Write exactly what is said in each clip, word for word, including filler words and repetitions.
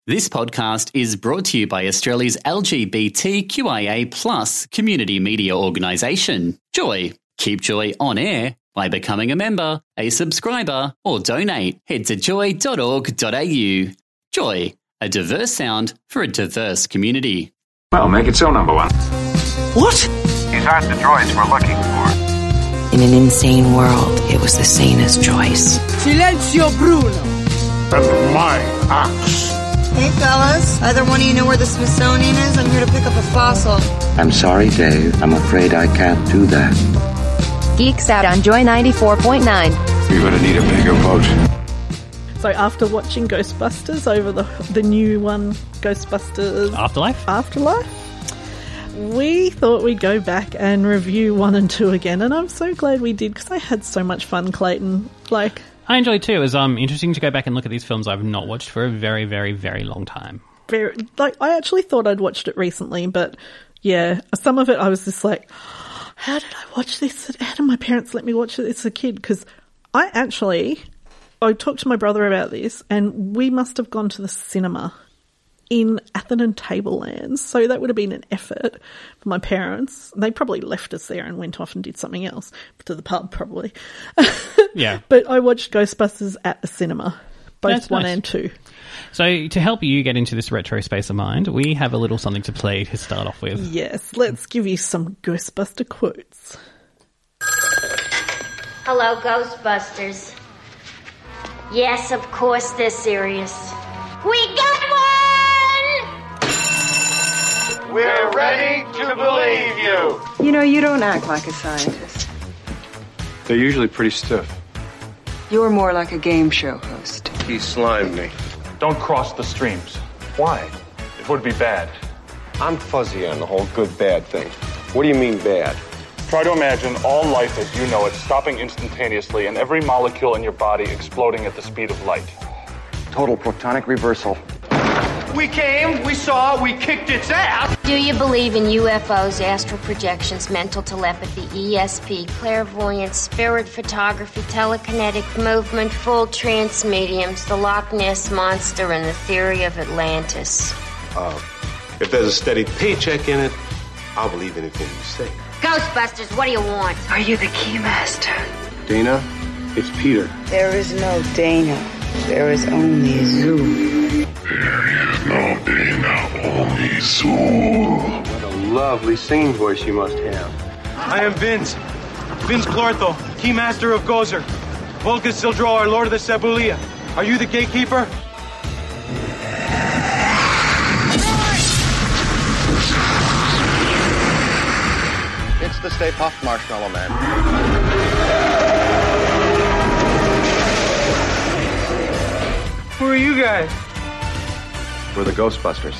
This podcast is brought to you by Australia's L G B T Q I A plus community media organisation, Joy. Keep Joy on air by becoming a member, a subscriber, or donate. Head to joy dot org dot a u. Joy, a diverse sound for a diverse community. Well, make it so, number one. What? These aren't the droids we're looking for. In an insane world, it was the sanest choice. Silenzio Bruno! And my axe. Hey, fellas. Either one of you know where the Smithsonian is? I'm here to pick up a fossil. I'm sorry, Dave. I'm afraid I can't do that. Geeks Out on Joy ninety-four point nine. You're going to need a bigger boat. So after watching Ghostbusters over the the new one, Ghostbusters Afterlife, Afterlife, we thought we'd go back and review one and two again, and I'm so glad we did because I had so much fun, Clayton. Like, I enjoyed too. It was um interesting to go back and look at these films I've not watched for a very, very, very long time. Very, like I actually thought I'd watched it recently, but yeah, some of it I was just like, how did I watch this? How did my parents let me watch it as a kid? Because I actually, I talked to my brother about this, and we must have gone to the cinema in Atherton Tablelands, so that would have been an effort for my parents. They probably left us there and went off and did something else, to the pub probably. Yeah. But I watched Ghostbusters at the cinema, both That's one nice. and two. So to help you get into this retro space of mind, we have a little something to play to start off with. Yes, let's give you some Ghostbuster quotes. Hello, Ghostbusters. Yes, of course they're serious. We got one! We're ready to believe you. You know, you don't act like a scientist. They're usually pretty stiff. You're more like a game show host. He slimed me. Don't cross the streams. Why? It would be bad. I'm fuzzy on the whole good-bad thing. What do you mean bad? Try to imagine all life as you know it stopping instantaneously and every molecule in your body exploding at the speed of light. Total protonic reversal. We came, we saw, we kicked its ass. Do you believe in U F Os, astral projections, mental telepathy, E S P, clairvoyance, spirit photography, telekinetic movement, full trance mediums, the Loch Ness Monster, and the theory of Atlantis? Uh, if there's a steady paycheck in it, I'll believe anything you say. Ghostbusters, what do you want? Are you the Keymaster? Dana, it's Peter. There is no Dana. There is only Zoo. No, Dana, only Zool. What a lovely singing voice you must have. I am Vince. Vince Clortho, Keymaster of Gozer. Volca Sildro, our Lord of the Cebulia. Are you the gatekeeper? It's the Stay Puft Marshmallow Man. Who are you guys? We're the Ghostbusters.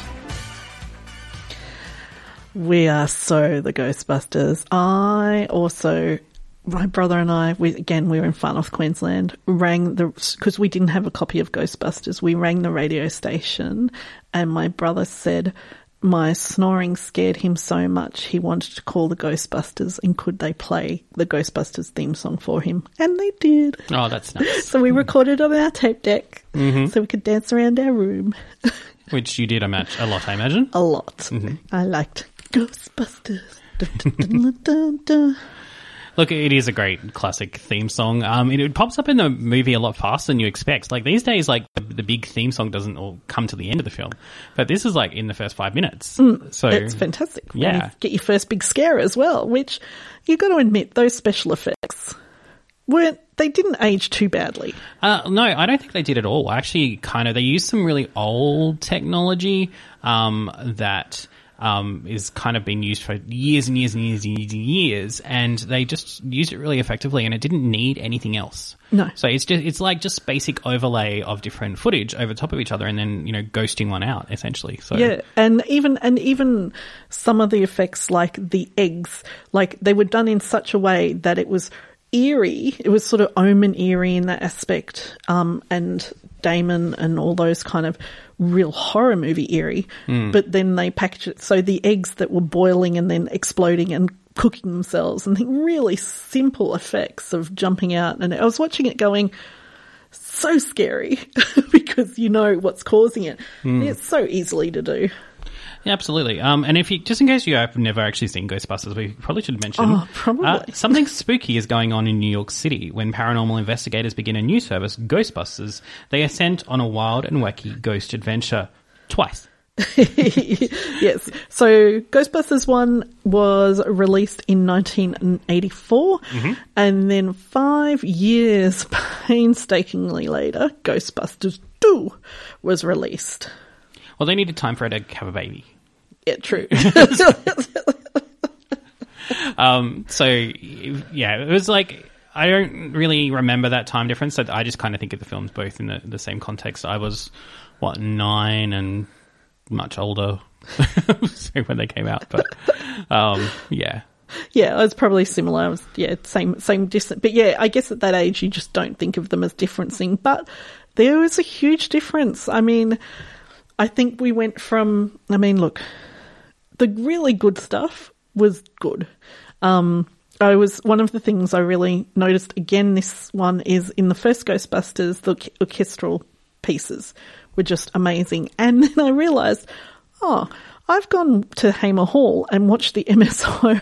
We are so the Ghostbusters. I also, my brother and I, we, again, we were in Far North Queensland, rang the, because we didn't have a copy of Ghostbusters, we rang the radio station, and my brother said my snoring scared him so much he wanted to call the Ghostbusters and could they play the Ghostbusters theme song for him. And they did. Oh, that's nice. So we recorded on our tape deck mm-hmm. so we could dance around our room. Which you did a match a lot, I imagine. A lot. Mm-hmm. I liked Ghostbusters. Dun, dun, dun, dun, dun, dun. Look, it is a great classic theme song. Um, it, it pops up in the movie a lot faster than you expect. Like these days, like the, the big theme song doesn't all come to the end of the film, but this is like in the first five minutes. Mm, so it's fantastic. Yeah, when you get your first big scare as well. Which you got to admit, those special effects weren't. They didn't age too badly. Uh, no, I don't think they did at all. Actually, kind of, they used some really old technology um, that. Um, is kind of been used for years and years and years and years and years, and they just used it really effectively, and it didn't need anything else. No. So it's just it's like just basic overlay of different footage over top of each other, and then you know ghosting one out essentially. So yeah, and even and even some of the effects, like the eggs, like they were done in such a way that it was eerie. It was sort of Omen eerie in that aspect, um, and Damon and all those kind of real horror movie eerie, mm. but then they package it so the eggs that were boiling and then exploding and cooking themselves and really simple effects of jumping out. And I was watching it going, so scary because you know what's causing it. Mm. It's so easily to do. Yeah, absolutely. Um, and if you, just in case you have never actually seen Ghostbusters, we probably should mention Oh, probably. Uh, something spooky is going on in New York City when paranormal investigators begin a new service, Ghostbusters. They are sent on a wild and wacky ghost adventure twice. Yes. So Ghostbusters one was released in nineteen eighty-four, Mm-hmm. and then five years painstakingly later, Ghostbusters two was released. Well, they needed time for her to have a baby. Yeah, true. um, so, yeah, it was like, I don't really remember that time difference. So I just kind of think of the films both in the, the same context. I was, what, nine and much older so when they came out. But, um, yeah. Yeah, I was probably similar. I was, yeah, same, same distance. But yeah, I guess at that age, you just don't think of them as differencing. But there was a huge difference. I mean, I think we went from, I mean, look, the really good stuff was good. Um, I was, one of the things I really noticed, again, this one is in the first Ghostbusters, the orchestral pieces were just amazing. And then I realised, oh, I've gone to Hamer Hall and watched the M S O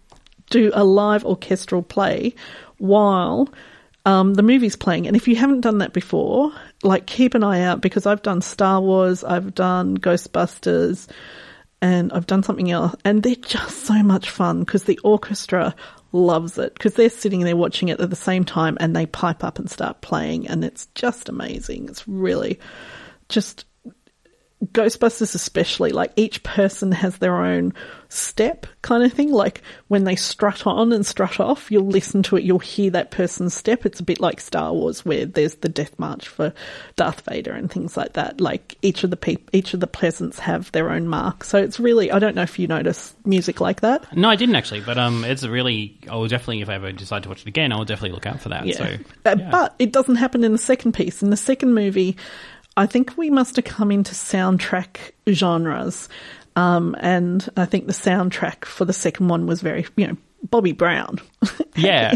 do a live orchestral play while um, the movie's playing. And if you haven't done that before, like, keep an eye out, because I've done Star Wars, I've done Ghostbusters, and I've done something else. And they're just so much fun because the orchestra loves it, because they're sitting there watching it at the same time and they pipe up and start playing, and it's just amazing. It's really just... Ghostbusters especially, like, each person has their own step kind of thing. Like, when they strut on and strut off, you'll listen to it, you'll hear that person's step. It's a bit like Star Wars, where there's the death march for Darth Vader and things like that. Like, each of the peop- each of the peasants have their own mark. So it's really, I don't know if you notice music like that. No, I didn't actually, but um, it's really, I will definitely, if I ever decide to watch it again, I will definitely look out for that. Yeah. So, Uh, yeah. But it doesn't happen in the second piece. In the second movie, I think we must have come into soundtrack genres. Um, and I think the soundtrack for the second one was very, you know, Bobby Brown. Yeah.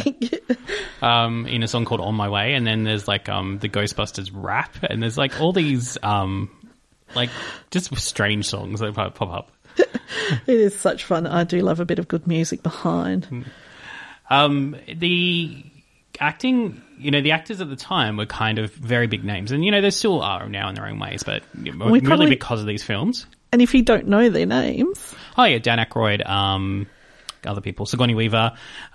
um, in a song called On My Way. And then there's like um, the Ghostbusters rap. And there's like all these, um, like, just strange songs that pop up. It is such fun. I do love a bit of good music behind. Um, the acting, you know, the actors at the time were kind of very big names. And, you know, they still are now in their own ways, but really probably, because of these films. And if you don't know their names... Oh, yeah, Dan Aykroyd, um, other people, Sigourney Weaver.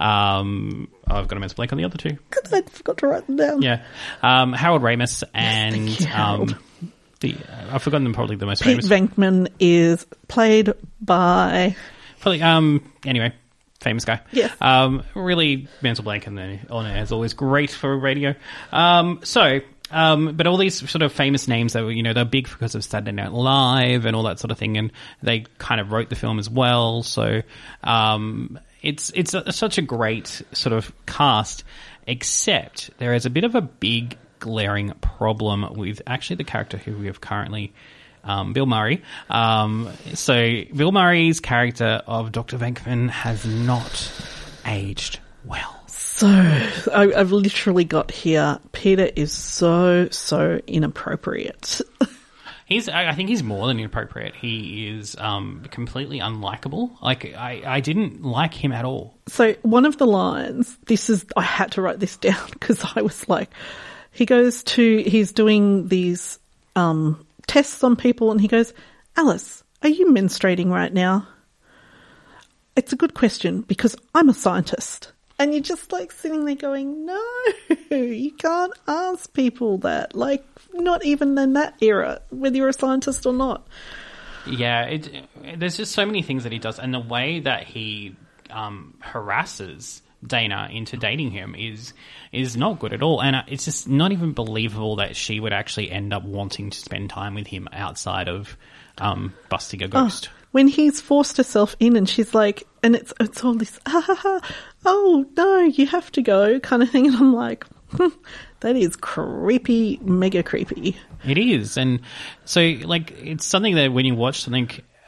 Um, oh, I've got a mental blank on the other two. Because I forgot to write them down. Yeah. Um, Harold Ramis and... Yes, Harold. Um, the, uh, I've forgotten them, probably the most Pete famous. Venkman is played by... Probably, um, anyway... Famous guy. Yes. Um, really mental blank and then on air is always great for radio. Um, so, um, but all these sort of famous names that were, you know, they're big because of Saturday Night Live and all that sort of thing. And they kind of wrote the film as well. So, um, it's, it's a, such a great sort of cast, except there is a bit of a big glaring problem with actually the character who we have currently Um, Bill Murray. Um, so Bill Murray's character of Doctor Venkman has not aged well. So, I, I've literally got here, Peter is so, so inappropriate. He's, I think he's more than inappropriate. He is um, completely unlikable. Like, I, I didn't like him at all. So one of the lines, this is, I had to write this down because I was like, he goes to, he's doing these um, tests on people and he goes, Alice, are you menstruating right now? It's a good question because I'm a scientist. And you're just like sitting there going, no, you can't ask people that. Like, not even in that era, whether you're a scientist or not. Yeah, it, there's just so many things that he does. And the way that he um, harasses Dana into dating him is is not good at all. And it's just not even believable that she would actually end up wanting to spend time with him outside of um, busting a ghost. Oh, when he's forced herself in and she's like, and it's it's all this, ah, ha, ha, oh, no, you have to go kind of thing. And I'm like, hmm, that is creepy, mega creepy. It is. And so, like, it's something that when you watch something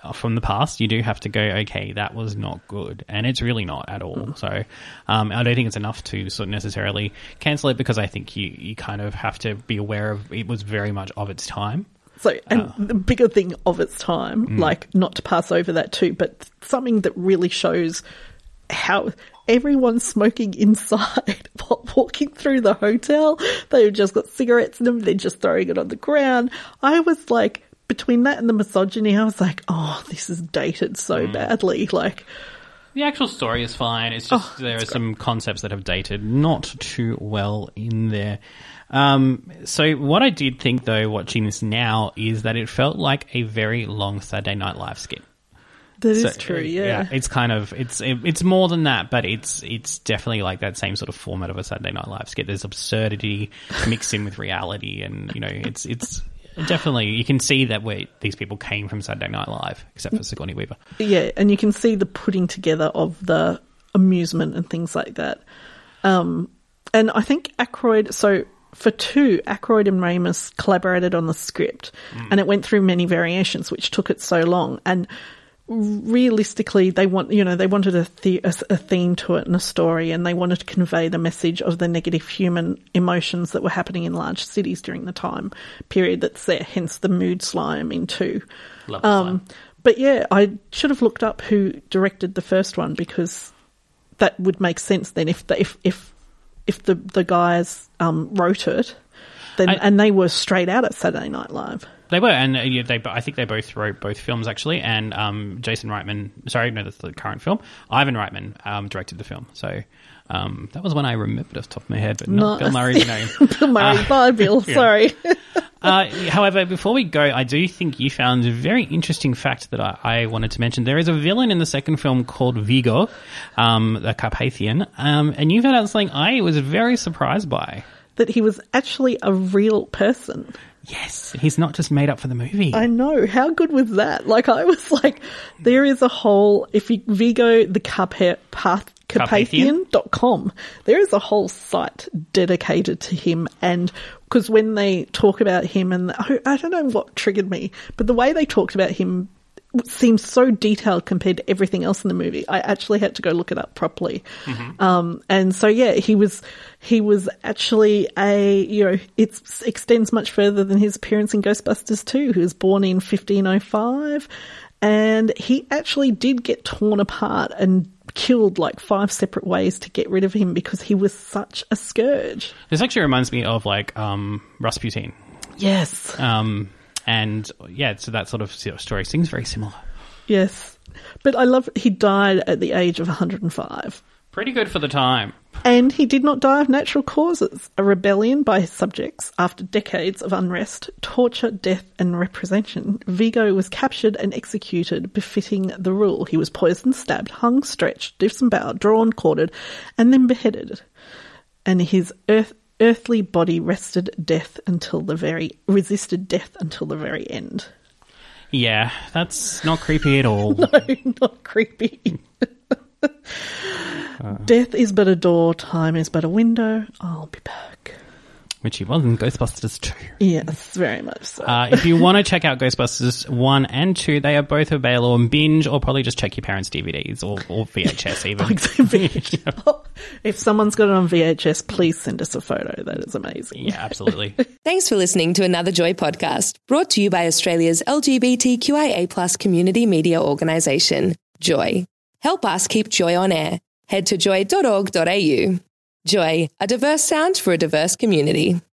from the past, you do have to go, okay, that was not good. And it's really not at all. Mm. So um, I don't think it's enough to sort of necessarily cancel it, because I think you, you kind of have to be aware of it was very much of its time. So, and uh, the bigger thing of its time, mm. like, not to pass over that too, but something that really shows how everyone's smoking inside while walking through the hotel. They've just got cigarettes in them. They're just throwing it on the ground. I was like, between that and the misogyny, I was like, oh, this is dated so mm. badly. Like, the actual story is fine. It's just oh, there are great. some concepts that have dated not too well in there. Um, so what I did think, though, watching this now, is that it felt like a very long Saturday Night Live skit. That so, is true, yeah. yeah. It's kind of, it's it, it's more than that, but it's it's definitely like that same sort of format of a Saturday Night Live skit. There's absurdity mixed in with reality, and, you know, it's it's definitely, you can see that where these people came from Saturday Night Live, except for Sigourney Weaver. Yeah, and you can see the putting together of the amusement and things like that. Um, and I think Aykroyd, so... For two, Aykroyd and Ramis collaborated on the script, mm. and it went through many variations, which took it so long. And realistically, they want, you know, they wanted a, the- a, a theme to it and a story, and they wanted to convey the message of the negative human emotions that were happening in large cities during the time period that's there. Hence the mood slime in two. Love um, slime. But yeah, I should have looked up who directed the first one, because that would make sense then if the, if if. If the the guys um, wrote it, then I, and they were straight out at Saturday Night Live. They were, and uh, yeah, they I think they both wrote both films actually. And um, Jason Reitman, sorry, no, that's the current film. Ivan Reitman um, directed the film, so um, that was one I remembered off the top of my head, but not no, Bill Murray's name. Bill Murray, uh, bye, Bill. Yeah. Sorry. uh, however, before we go, I do think you found a very interesting fact that I, I wanted to mention. There is a villain in the second film called Vigo, um, the Carpathian, um, and you found out something I was very surprised by. That he was actually a real person. Yes, he's not just made up for the movie. I know. How good was that? Like, I was like, there is a whole, if you, Vigo, the Carpath, Carpathian dot com, there is a whole site dedicated to him. And because when they talk about him, and I, I don't know what triggered me, but the way they talked about him seems so detailed compared to everything else in the movie. I actually had to go look it up properly. Mm-hmm. Um, and so, yeah, he was, he was actually a, you know, it extends much further than his appearance in Ghostbusters two. He was born in fifteen oh five, and he actually did get torn apart and killed like five separate ways to get rid of him because he was such a scourge. This actually reminds me of like, um, Rasputin. Yes. Um, And, yeah, so that sort of story seems very similar. Yes. But I love he died at the age of one hundred five. Pretty good for the time. And he did not die of natural causes. A rebellion by his subjects after decades of unrest, torture, death and representation. Vigo was captured and executed befitting the rule. He was poisoned, stabbed, hung, stretched, disemboweled, drawn, quartered, and then beheaded. And his earth... earthly body rested death until the very resisted death until the very end. Yeah, that's not creepy at all. No, not creepy. uh, Death is but a door, time is but a window. I'll be back. Which he was in Ghostbusters two. Yes, very much so. Uh, if you want to check out Ghostbusters one and two, they are both available on Binge, or probably just check your parents' D V Ds or, or V H S even. V H S. If someone's got it on V H S, please send us a photo. That is amazing. Yeah, absolutely. Thanks for listening to another Joy podcast, brought to you by Australia's L G B T Q I A plus community media organisation, Joy. Help us keep Joy on air. Head to joy dot org dot a u. Joy, a diverse sound for a diverse community.